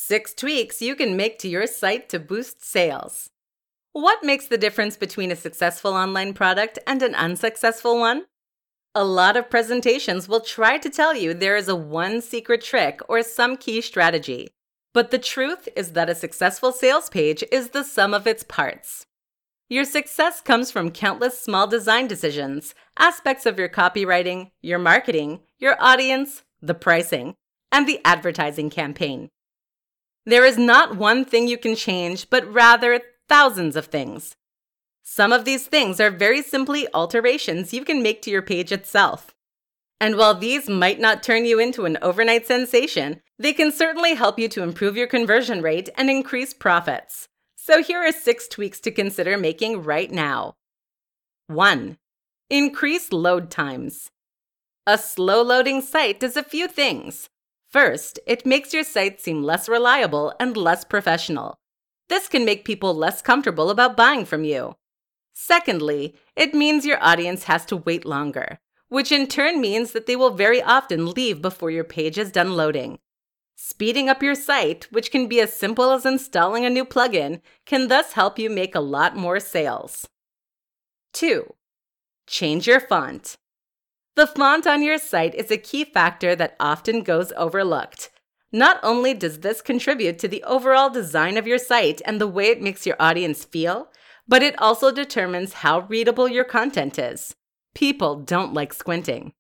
6 tweaks you can make to your site to boost sales. What makes the difference between a successful online product and an unsuccessful one? A lot of presentations will try to tell you there is a one secret trick or some key strategy. But the truth is that a successful sales page is the sum of its parts. Your success comes from countless small design decisions, aspects of your copywriting, your marketing, your audience, the pricing, and the advertising campaign. There is not one thing you can change, but rather thousands of things. Some of these things are very simply alterations you can make to your page itself. And while these might not turn you into an overnight sensation, they can certainly help you to improve your conversion rate and increase profits. So here are 6 tweaks to consider making right now. 1. Increase load times. A slow-loading site does a few things. First, it makes your site seem less reliable and less professional. This can make people less comfortable about buying from you. Secondly, it means your audience has to wait longer, which in turn means that they will very often leave before your page is done loading. Speeding up your site, which can be as simple as installing a new plugin, can thus help you make a lot more sales. 2. Change your font. The font on your site is a key factor that often goes overlooked. Not only does this contribute to the overall design of your site and the way it makes your audience feel, but it also determines how readable your content is. People don't like squinting.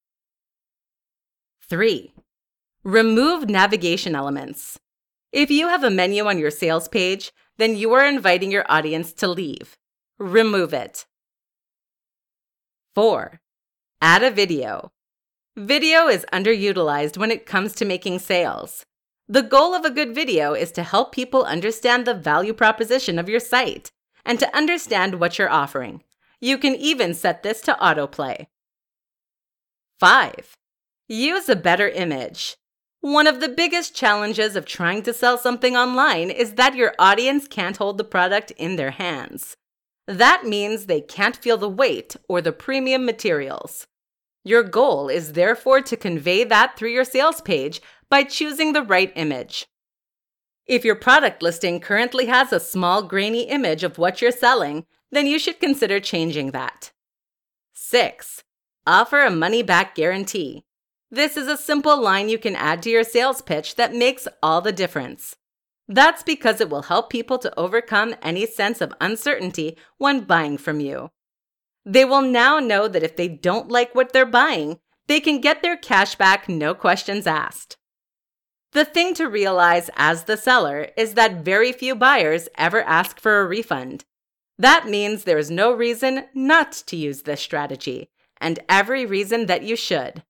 3. Remove navigation elements. If you have a menu on your sales page, then you are inviting your audience to leave. Remove it. 4. Add a video. Video is underutilized when it comes to making sales. The goal of a good video is to help people understand the value proposition of your site and to understand what you're offering. You can even set this to autoplay. 5. Use a better image. One of the biggest challenges of trying to sell something online is that your audience can't hold the product in their hands. That means they can't feel the weight or the premium materials. Your goal is therefore to convey that through your sales page by choosing the right image. If your product listing currently has a small grainy image of what you're selling, then you should consider changing that. 6. Offer a money-back guarantee. This is a simple line you can add to your sales pitch that makes all the difference. That's because it will help people to overcome any sense of uncertainty when buying from you. They will now know that if they don't like what they're buying, they can get their cash back, no questions asked. The thing to realize as the seller is that very few buyers ever ask for a refund. That means there is no reason not to use this strategy, and every reason that you should.